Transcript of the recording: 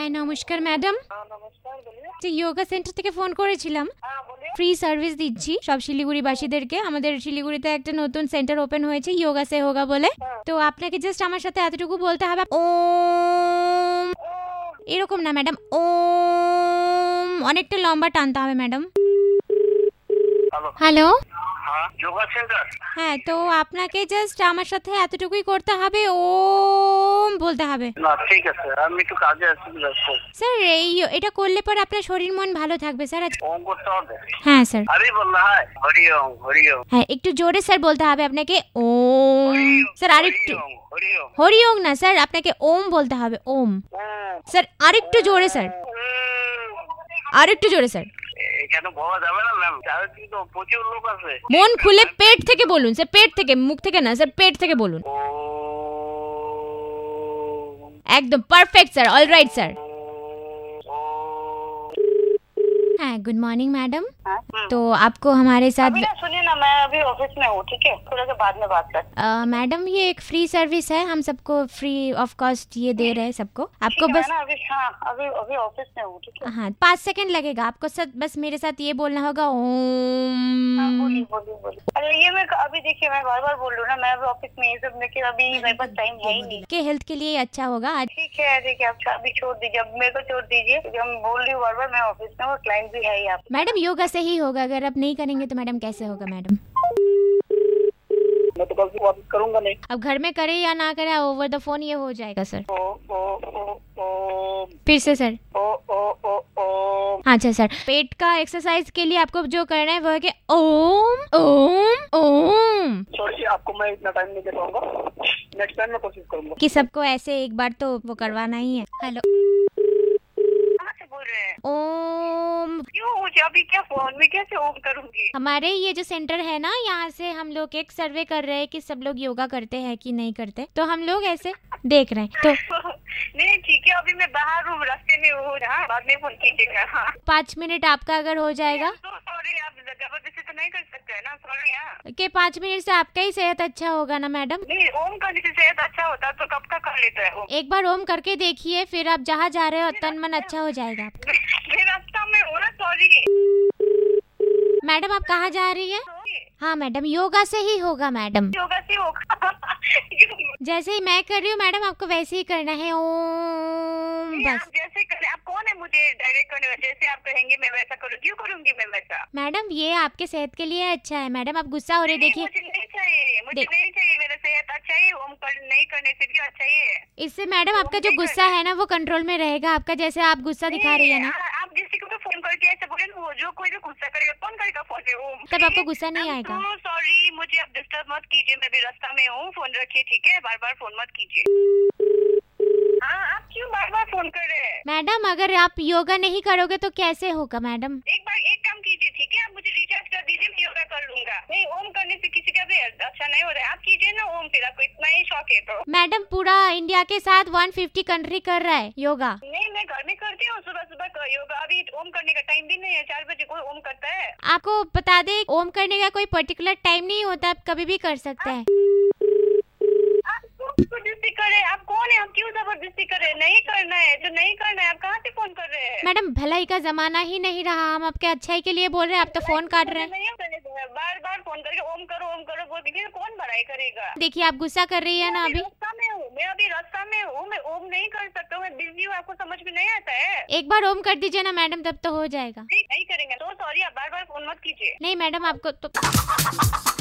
হ্যাঁ নমস্কার ম্যাডাম। নমস্কার, বলিয়ে। যোগা সেন্টার থেকে ফোন করেছিলাম, ফ্রি সার্ভিস দিচ্ছি সব শিলিগুড়িবাসীদেরকে। আমাদের শিলিগুড়িতে একটা নতুন সেন্টার ওপেন হয়েছে যোগা সে হোগা বলে। তো আপনাকে জাস্ট আমার সাথে এতটুকু বলতে হবে, ওম, এরকম না ম্যাডাম, ওম অনেকটা লম্বা টানতে হবে ম্যাডাম। Hello, yoga centre. হ্যাঁ তো আপনাকে জাস্ট আমার সাথে এতটুকুই করতে হবে, ওম বলতে হবে। না ঠিক আছে, আমি একটু কাজে আছি। স্যার এটা করলে পর আপনার শরীর মন ভালো থাকবে স্যার। ওম করতে হবে? হ্যাঁ স্যার। আরে বললা হাই হরি ওম হরি ওম। হ্যাঁ একটু জোরে স্যার বলতে হবে আপনাকে, ওম। স্যার আরেকটু, হরি ওম না স্যার, আপনাকে ওম বলতে হবে, ওম। স্যার আরেকটু জোরে স্যার, আরেকটু জোরে স্যার। কেন বলা যাবে না ম্যাম? চারিদিকে তো প্রচুর লোক আছে। মন খুলে পেট থেকে বলুন স্যার, পেট থেকে, মুখ থেকে না স্যার, পেট থেকে বলুন। একদম পারফেক্ট স্যার, অলরাइट স্যার। हाँ गुड मॉर्निंग मैडम। तो आपको हमारे साथ सुनिए ना, मैं अभी ऑफिस में हूँ, ठीक है? थोड़ा सा बाद में बात कर। मैडम ये एक फ्री सर्विस है, हम सबको फ्री ऑफ कॉस्ट ये दे रहे हैं सबको। आपको बस अभी ऑफिस में हूँ, ठीक है? हाँ 5 सेकंड लगेगा आपको सर, बस मेरे साथ ये बोलना होगा ओम। बोलिए। अरे ये मैं अभी देखिए, मैं बार बोल रही हूँ ना, मैं अभी ऑफिस में, ये सब लेके अभी मेरे पास टाइम है ही नहीं। के हेल्थ के लिए अच्छा होगा। ठीक है, देखिए आप अभी छोड़ दीजिए, अब मेरे को छोड़ दीजिए, क्योंकि हम बोल रही हूँ बार मैं ऑफिस में हूँ, क्लाइंट भी है ही। आप मैडम योगा से ही होगा, अगर आप नहीं करेंगे तो मैडम कैसे होगा मैडम? मैं तो कल से वापस करूंगा नहीं। अब घर में करे या ना करे, ओवर द फोन ये हो जाएगा सर। फिर से सर। अच्छा सर, पेट का एक्सरसाइज के लिए आपको जो करना है वो है कि ओम ओम ओम। सॉरी, आपको मैं इतना टाइम नहीं दे पाऊंगा, नेक्स्ट टाइम मैं कोशिश करूंगा। कि सबको ऐसे एक बार तो वो करवाना ही है। हेलो, ओम। क्यों मुझे अभी क्या फोन में कैसे ओम करूंगी? हमारे ये जो सेंटर है ना, यहाँ से हम लोग एक सर्वे कर रहे हैं कि सब लोग योगा करते हैं कि नहीं करते, तो हम लोग ऐसे देख रहे हैं। तो नहीं ठीक है, अभी मैं बाहर हूँ, रास्ते में हूँ, बाद में फोन कीजिएगा। 5 मिनट आपका अगर हो जाएगा। सॉरी, आप जबरदस्ती तो नहीं कर सकते है ना, सॉरी। कि 5 मिनट से आपका ही सेहत अच्छा होगा ना मैडम? नहीं, ओम करने से सेहत अच्छा होता तो कब का कर लेता है ओम। एक बार ओम करके देखिए, फिर आप जहाँ जा रहे हो तन मन अच्छा हो जाएगा। मैं रास्ता में हूँ ना, सॉरी। मैडम आप कहाँ जा रही है? हाँ मैडम, योगा से ही होगा मैडम, योगा से होगा। जैसे ही मैं कर रही हूँ मैडम, आपको वैसे ही करना है, ओम बस। जैसे करें, आप कौन है मुझे डायरेक्ट करने वाला? जैसे आप कहेंगे मैं वैसा करूँ, क्यों करूँगी मैं वैसा? मैडम ये आपके सेहत के लिए अच्छा है मैडम, आप गुस्सा हो रहे देखिए। मुझे नहीं चाहिए, नहीं चाहिए, मेरा सेहत अच्छा ही, ओम नहीं करने से भी अच्छा ही है। इससे मैडम आपका जो गुस्सा है ना वो कंट्रोल में रहेगा आपका, जैसे आप गुस्सा दिखा रही है ना। आप किसी को भी फोन करके ऐसे बोले ना, वो जो कोई भी गुस्सा करेगा, कौन करेगा फोन पे ओम? तब आपको गुस्सा नहीं आएगा। सॉरी, मुझे आप डिस्टर्ब मत कीजिए, मैं भी रास्ता में हूँ, फोन रखिए, ठीक है? बार फोन मत कीजिए। हाँ, आप क्यों बार फोन कर रहे हैं? मैडम अगर आप योगा नहीं करोगे तो कैसे होगा मैडम? एक काम कीजिए, ठीक है? आप मुझे रिचार्ज कर दीजिए, मैं योगा कर लूंगा। नहीं, ओम करने से किसी का भी अच्छा नहीं हो रहा है, आप कीजिए ना ओम, फिर आपको इतना ही शौक है तो। मैडम पूरा इंडिया के साथ 150 कंट्री कर रहा है योगा। नहीं, मैं घर में करती हूँ सुबह योगा, अभी ओम करने का टाइम भी नहीं है, 4 बजे कोई ओम करता है? आपको बता दे, ओम करने का कोई पर्टिकुलर टाइम नहीं होता, आप कभी भी कर सकते हैं। जबरदस्ती करे, आप कौन है? आप क्यों जबरदस्ती करे? नहीं करना है तो नहीं करना है, आप कहाँ से फोन कर रहे हैं? मैडम भलाई का जमाना ही नहीं रहा, हम आपके अच्छाई के लिए बोल रहे हैं, आप तो फोन काट रहे हैं। बार फोन करके ओम करो बोल दीजिए, कौन भलाई करेगा? देखिए आप गुस्सा कर रही है ना अभी। मैं अभी रास्ता में हूँ, मैं ओम नहीं कर सकता हूँ, मैं बिजी हूँ, आपको समझ में नहीं आता है? एक बार ओम कर दीजिए ना मैडम, तब तो हो जाएगा। नहीं करेंगे तो सॉरी, आप बार फोन मत कीजिए। नहीं मैडम आपको तो